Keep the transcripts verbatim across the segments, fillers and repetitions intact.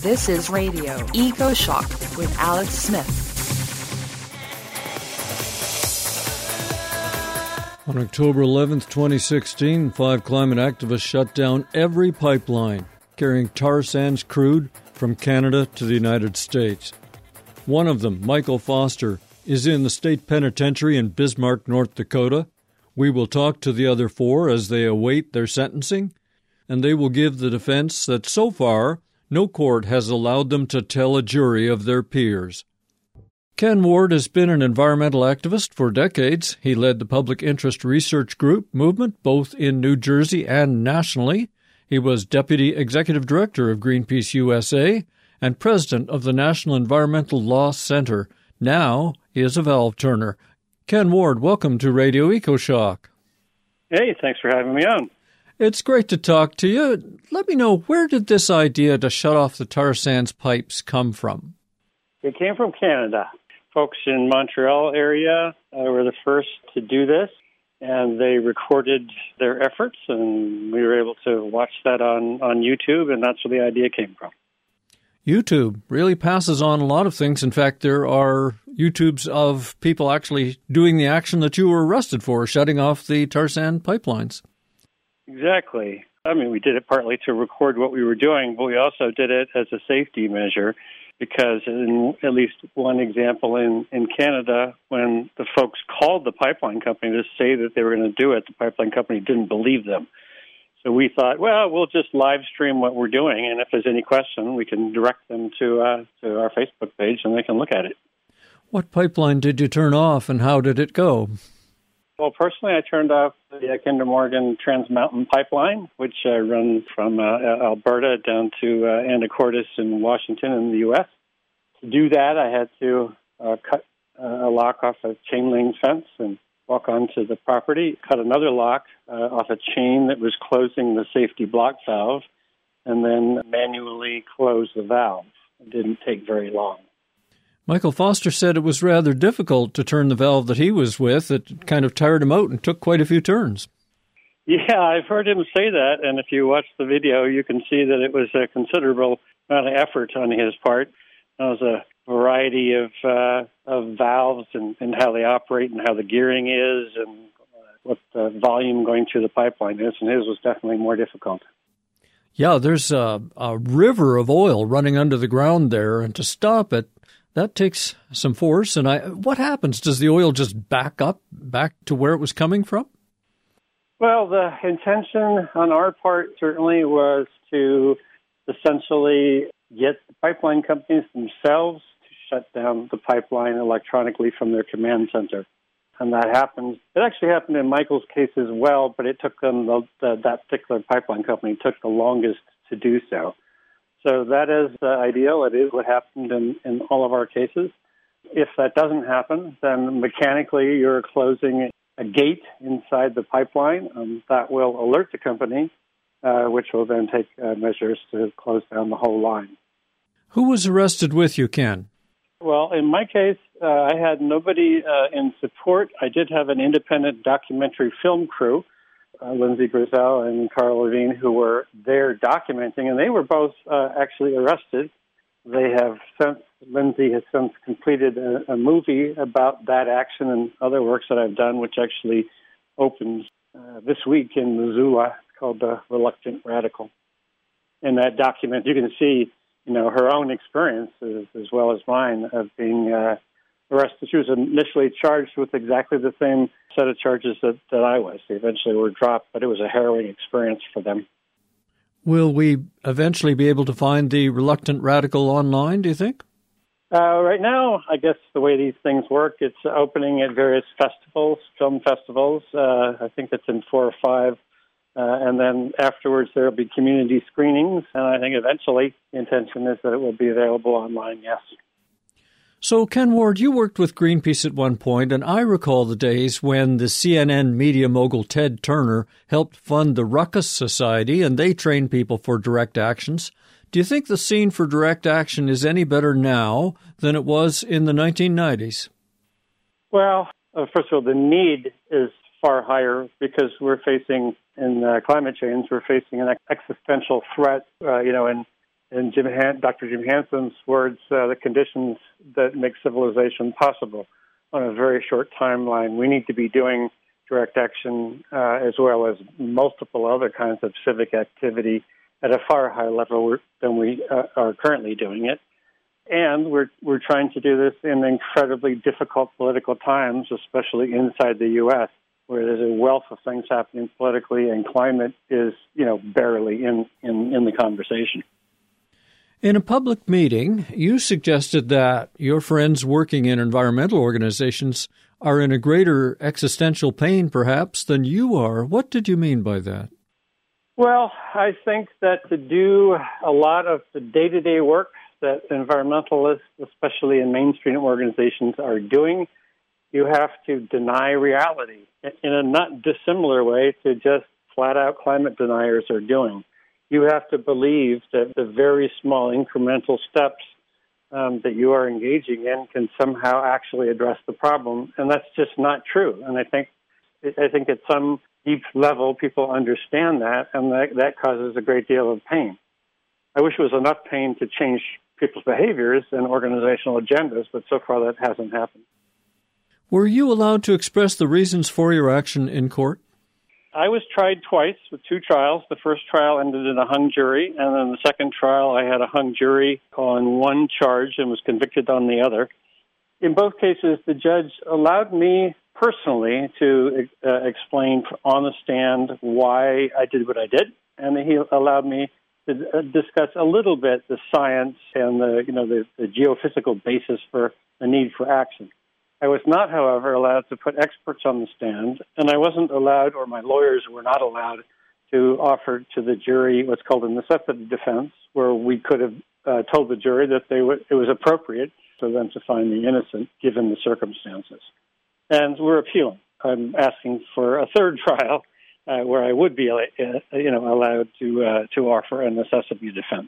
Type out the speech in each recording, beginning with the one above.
This is Radio Eco Shock with Alex Smith. On October eleventh, twenty sixteen, five climate activists shut down every pipeline carrying tar sands crude from Canada to the United States. One of them, Michael Foster, is in the state penitentiary in Bismarck, North Dakota. We will talk to the other four as they await their sentencing, and they will give the defense that so far no court has allowed them to tell a jury of their peers. Ken Ward has been an environmental activist for decades. He led the public interest research group movement both in New Jersey and nationally. He was Deputy Executive Director of Greenpeace U S A and President of the National Environmental Law Center. Now he is a valve turner. Ken Ward, welcome to Radio EcoShock. Hey, thanks for having me on. It's great to talk to you. Let me know, where did this idea to shut off the tar sands pipes come from? It came from Canada. Folks in Montreal area uh, were the first to do this, and they recorded their efforts, and we were able to watch that on, on YouTube, and that's where the idea came from. YouTube really passes on a lot of things. In fact, there are YouTubes of people actually doing the action that you were arrested for, shutting off the tar sand pipelines. Exactly. I mean, we did it partly to record what we were doing, but we also did it as a safety measure because in at least one example in, in Canada, when the folks called the pipeline company to say that they were going to do it, the pipeline company didn't believe them. So we thought, well, we'll just live stream what we're doing, and if there's any question, we can direct them to uh, to our Facebook page, and they can look at it. What pipeline did you turn off, and how did it go? Well, personally, I turned off the Kinder Morgan Trans Mountain Pipeline, which uh, runs from uh, Alberta down to uh, Anacortes in Washington in the U S To do that, I had to uh, cut uh, a lock off a chain link fence and walk onto the property, cut another lock uh, off a chain that was closing the safety block valve, and then manually close the valve. It didn't take very long. Michael Foster said it was rather difficult to turn the valve that he was with. It kind of tired him out and took quite a few turns. Yeah, I've heard him say that, and if you watch the video, you can see that it was a considerable amount of effort on his part. There was a variety of uh, of valves and, and how they operate and how the gearing is and uh, what the volume going through the pipeline is, and his was definitely more difficult. Yeah, there's a, a river of oil running under the ground there, and to stop it, that takes some force. And I, what happens? Does the oil just back up, back to where it was coming from? Well, the intention on our part certainly was to essentially get the pipeline companies themselves to shut down the pipeline electronically from their command center. And that happened. It actually happened in Michael's case as well, but it took them, the, the, that particular pipeline company took the longest to do so. So that is uh, ideal. It is what happened in, in all of our cases. If that doesn't happen, then mechanically you're closing a gate inside the pipeline. Um, that will alert the company, uh, which will then take uh, measures to close down the whole line. Who was arrested with you, Ken? Well, in my case, uh, I had nobody uh, in support. I did have an independent documentary film crew, uh, Lindsay Grizel and Carl Levine, who were there documenting, and they were both uh, actually arrested. They have since, Lindsay has since completed a, a movie about that action and other works that I've done, which actually opens uh, this week in Missoula. It's called The Reluctant Radical. In that document, you can see you know, her own experiences as well as mine of being uh, arrested. She was initially charged with exactly the same set of charges that, that I was. They eventually were dropped, but it was a harrowing experience for them. Will we eventually be able to find The Reluctant Radical online, do you think? Uh, right now, I guess the way these things work, it's opening at various festivals, film festivals. Uh, I think it's in four or five. Uh, and then afterwards, there will be community screenings. And I think eventually the intention is that it will be available online, yes. So, Ken Ward, you worked with Greenpeace at one point, and I recall the days when the C N N media mogul Ted Turner helped fund the Ruckus Society, and they trained people for direct actions. Do you think the scene for direct action is any better now than it was in the nineteen nineties? Well, uh, first of all, the need is far higher because we're facing, in uh, climate change, we're facing an existential threat, uh, you know, in in Jim Han- Doctor Jim Hansen's words, uh, the conditions that make civilization possible on a very short timeline. We need to be doing direct action uh, as well as multiple other kinds of civic activity at a far higher level than we uh, are currently doing it. And we're we're trying to do this in incredibly difficult political times, especially inside the U S, where there's a wealth of things happening politically, and climate is, you know, barely in, in, in the conversation. In a public meeting, you suggested that your friends working in environmental organizations are in a greater existential pain, perhaps, than you are. What did you mean by that? Well, I think that to do a lot of the day-to-day work that environmentalists, especially in mainstream organizations, are doing, you have to deny reality in a not dissimilar way to just flat-out climate deniers are doing. You have to believe that the very small incremental steps um, that you are engaging in can somehow actually address the problem, and that's just not true. And I think, I think at some deep level, people understand that, and that, that causes a great deal of pain. I wish it was enough pain to change people's behaviors and organizational agendas, but so far that hasn't happened. Were you allowed to express the reasons for your action in court? I was tried twice with two trials. The first trial ended in a hung jury, and then the second trial I had a hung jury on one charge and was convicted on the other. In both cases, the judge allowed me personally to uh, explain on the stand why I did what I did, and he allowed me to uh, discuss a little bit the science and the, you know, the, the geophysical basis for the need for action. I was not, however, allowed to put experts on the stand, and I wasn't allowed, or my lawyers were not allowed, to offer to the jury what's called a necessity defense, where we could have uh, told the jury that they w- it was appropriate for them to find me innocent, given the circumstances. And we're appealing. I'm asking for a third trial uh, where I would be, uh, you know, allowed to uh, to offer a necessity defense.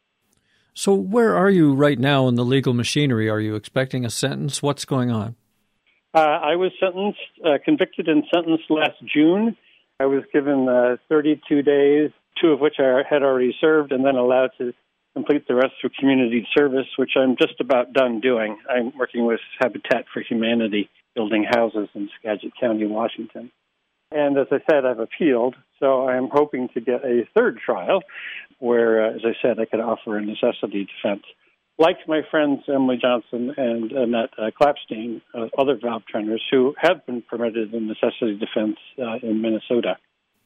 So where are you right now in the legal machinery? Are you expecting a sentence? What's going on? Uh, I was sentenced, uh, convicted and sentenced last June. I was given uh, thirty-two days, two of which I had already served, and then allowed to complete the rest through community service, which I'm just about done doing. I'm working with Habitat for Humanity, building houses in Skagit County, Washington. And as I said, I've appealed, so I'm hoping to get a third trial where, uh, as I said, I could offer a necessity defense. Like my friends Emily Johnson and Annette uh, Clapstein, uh, other valve trainers who have been permitted in necessity defense uh, in Minnesota.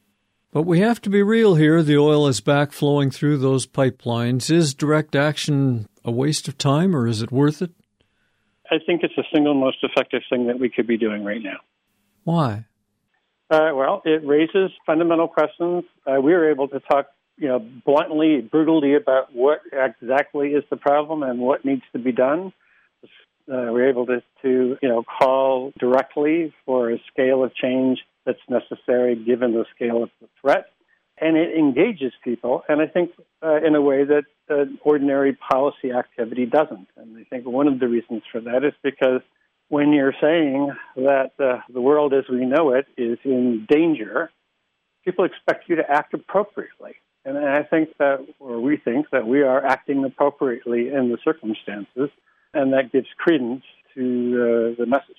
But we have to be real here. The oil is back flowing through those pipelines. Is direct action a waste of time, or is it worth it? I think it's the single most effective thing that we could be doing right now. Why? Uh, well, it raises fundamental questions. Uh, we were able to talk, you know, bluntly, brutally about what exactly is the problem and what needs to be done. Uh, we're able to, to, you know, call directly for a scale of change that's necessary given the scale of the threat. And it engages people, and I think uh, in a way that uh, ordinary policy activity doesn't. And I think one of the reasons for that is because when you're saying that uh, the world as we know it is in danger, people expect you to act appropriately. And I think that, or we think that we are acting appropriately in the circumstances, and that gives credence to uh, the message.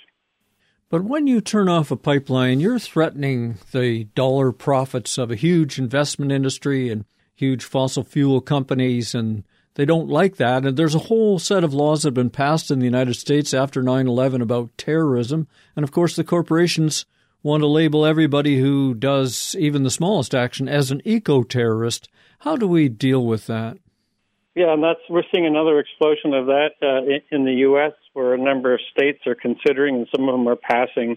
But when you turn off a pipeline, you're threatening the dollar profits of a huge investment industry and huge fossil fuel companies, and they don't like that. And there's a whole set of laws that have been passed in the United States after nine eleven about terrorism. And, of course, the corporations want to label everybody who does even the smallest action as an eco-terrorist. How do we deal with that? Yeah, and that's we're seeing another explosion of that uh, in, in the U S, where a number of states are considering, and some of them are passing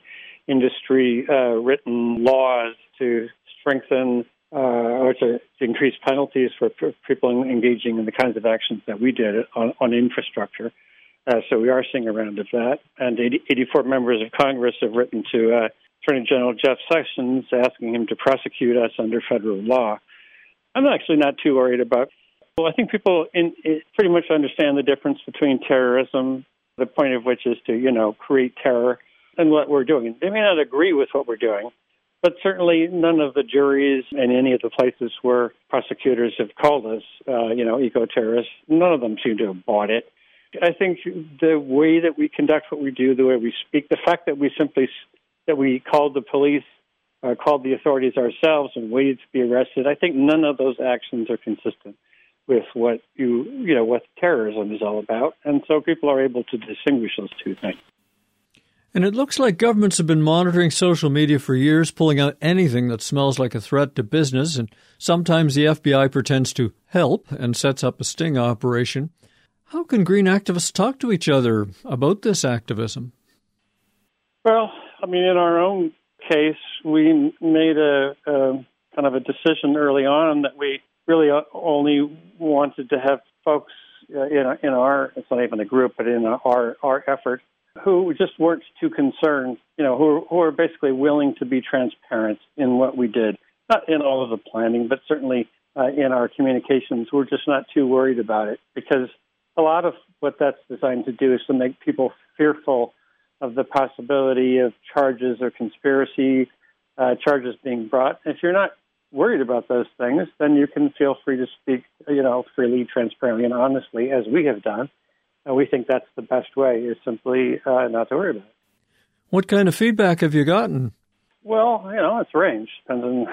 industry-written uh, laws to strengthen uh, or to, to increase penalties for, for people engaging in the kinds of actions that we did on, on infrastructure. Uh, so we are seeing a round of that. And eighty, eighty-four members of Congress have written to uh, Attorney General Jeff Sessions asking him to prosecute us under federal law. I'm actually not too worried about. Well, I think people in, in pretty much understand the difference between terrorism, the point of which is to, you know, create terror, and what we're doing. They may not agree with what we're doing, But certainly none of the juries in any of the places where prosecutors have called us, uh, you know, eco-terrorists, none of them seem to have bought it. I think the way that we conduct what we do, the way we speak, the fact that we simply, that we called the police, uh, called the authorities ourselves and waited to be arrested, I think none of those actions are consistent with what you, you know, what terrorism is all about. And so people are able to distinguish those two things. And it looks like governments have been monitoring social media for years, pulling out anything that smells like a threat to business, and sometimes the F B I pretends to help and sets up a sting operation. How can green activists talk to each other about this activism? Well, I mean, in our own case, we made a, a kind of a decision early on that we really only wanted to have folks in, in our, it's not even a group, but in our, our effort, who just weren't too concerned, you know, who, who were basically willing to be transparent in what we did. Not in all of the planning, but certainly uh, in our communications. We're just not too worried about it, because a lot of what that's designed to do is to make people fearful of the possibility of charges or conspiracy uh, charges being brought. If you're not worried about those things, then you can feel free to speak, you know, freely, transparently, and honestly, as we have done. And we think that's the best way, is simply uh, not to worry about it. What kind of feedback have you gotten? Well, you know, it's ranged. Depends on.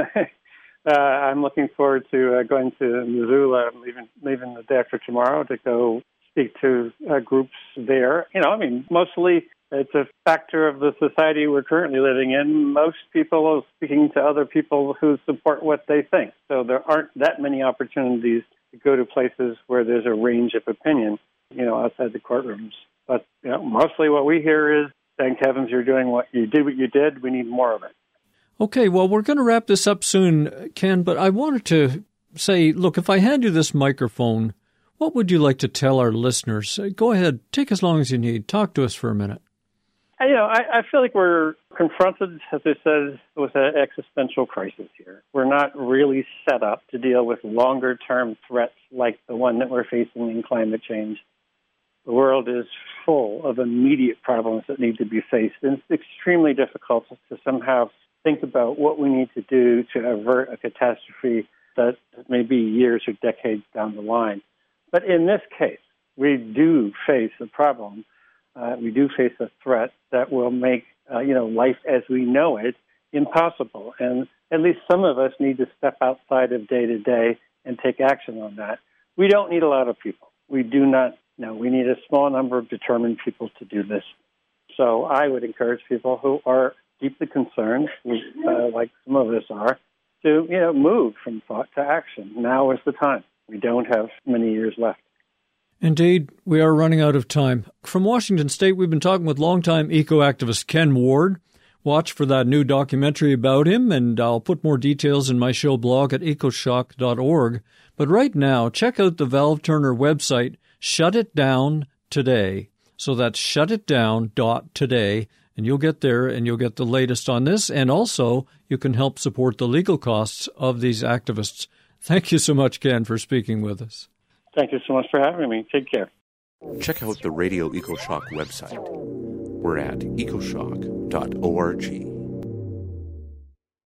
uh, I'm looking forward to uh, going to Missoula, leaving, leaving the day after tomorrow to go speak to uh, groups there. You know, I mean, mostly it's a factor of the society we're currently living in. Most people are speaking to other people who support what they think. So there aren't that many opportunities to go to places where there's a range of opinion, you know, outside the courtrooms. But, you know, mostly what we hear is, thank heavens you're doing what you did, what you did. We need more of it. Okay, well, we're going to wrap this up soon, Ken, but I wanted to say, look, if I hand you this microphone, what would you like to tell our listeners? Go ahead, take as long as you need. Talk to us for a minute. You know, I, I feel like we're confronted, as I said, with an existential crisis here. We're not really set up to deal with longer-term threats like the one that we're facing in climate change. The world is full of immediate problems that need to be faced, and it's extremely difficult to somehow think about what we need to do to avert a catastrophe that may be years or decades down the line. But in this case, we do face a problem. Uh, we do face a threat that will make, uh, you know, life as we know it impossible. And at least some of us need to step outside of day-to-day and take action on that. We don't need a lot of people. We do not know. We need a small number of determined people to do this. So I would encourage people who are deeply concerned, uh, like some of us are, to, you know, move from thought to action. Now is the time. We don't have many years left. Indeed, we are running out of time. From Washington State, we've been talking with longtime eco-activist Ken Ward. Watch for that new documentary about him, and I'll put more details in my show blog at ecoshock dot org. But right now, check out the Valve Turner website, Shut It Down Today. So that's shut it down dot today, and you'll get there and you'll get the latest on this, and also you can help support the legal costs of these activists. Thank you so much, Ken, for speaking with us. Thank you so much for having me. Take care. Check out the Radio EcoShock website. We're at ecoshock dot org.